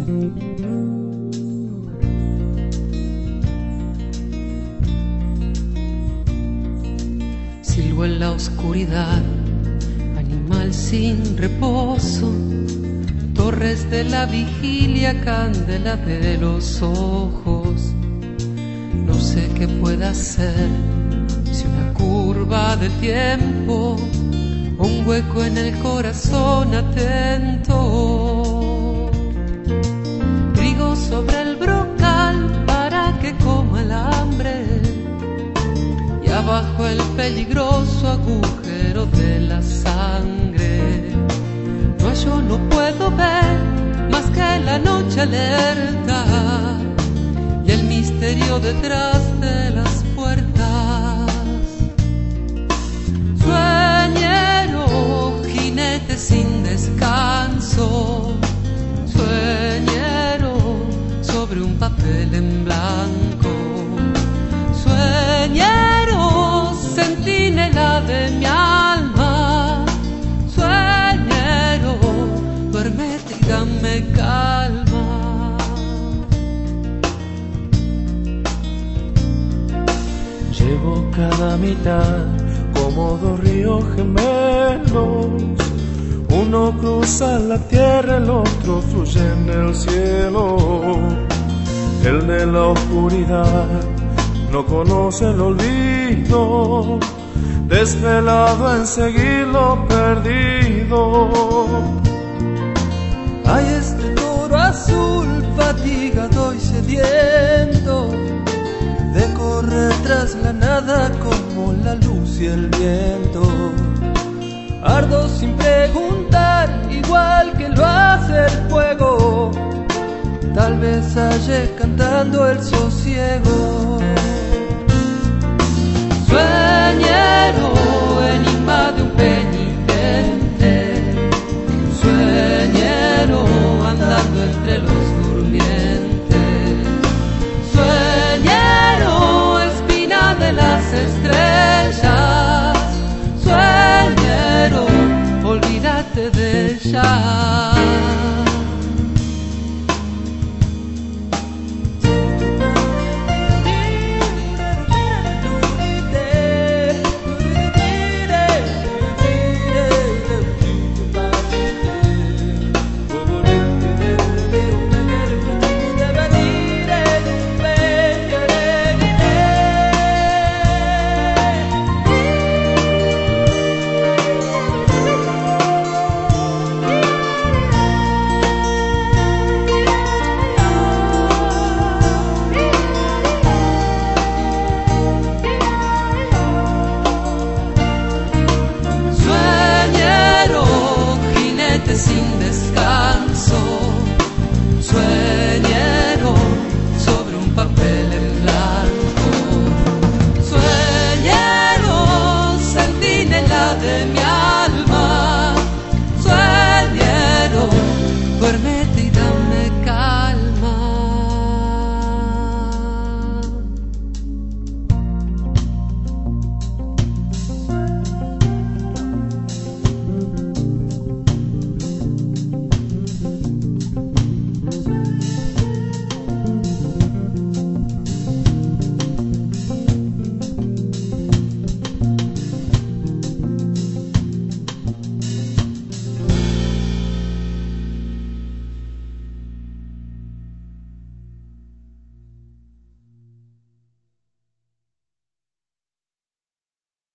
Silbo en la oscuridad, animal sin reposo, torres de la vigilia, candela de los ojos. No sé qué pueda ser, si una curva del tiempo o un hueco en el corazón atento. Trigo sobre el brocal para que coma el hambre, y abajo el peligroso agujero de la sangre. No, yo no puedo ver más que la noche alerta y el misterio detrás de las puertas. Sueñero, jinete sin descanso, sueñero sobre un papel en blanco, sueñero, centinela de mi alma, sueñero, duérmete y dame calma. Llevo cada mitad como dos ríos gemelos, uno cruza la tierra, el otro fluye en el cielo. El de la oscuridad no conoce el olvido, desvelado en seguir lo perdido. Hay este toro azul, fatigado y sediento, de correr tras la nada como la luz y el viento. Ardo sin preguntar, igual que lo hace el fuego, tal vez halle cantando el sosiego.